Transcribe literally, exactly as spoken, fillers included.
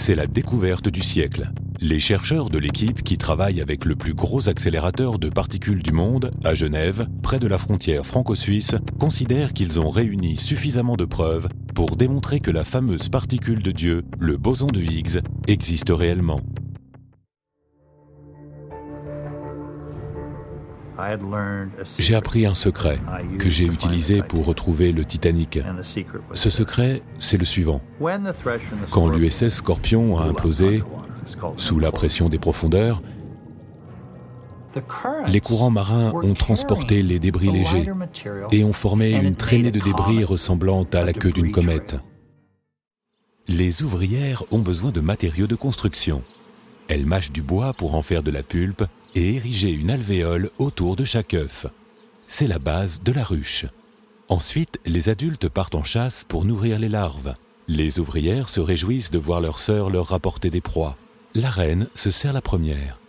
C'est la découverte du siècle. Les chercheurs de l'équipe qui travaille avec le plus gros accélérateur de particules du monde, à Genève, près de la frontière franco-suisse, considèrent qu'ils ont réuni suffisamment de preuves pour démontrer que la fameuse particule de Dieu, le boson de Higgs, existe réellement. J'ai appris un secret que j'ai utilisé pour retrouver le Titanic. Ce secret, c'est le suivant. Quand l'U S S Scorpion a implosé, sous la pression des profondeurs, les courants marins ont transporté les débris légers et ont formé une traînée de débris ressemblant à la queue d'une comète. Les ouvrières ont besoin de matériaux de construction. Elles mâchent du bois pour en faire de la pulpe et ériger une alvéole autour de chaque œuf. C'est la base de la ruche. Ensuite, les adultes partent en chasse pour nourrir les larves. Les ouvrières se réjouissent de voir leurs sœurs leur rapporter des proies. La reine se sert la première.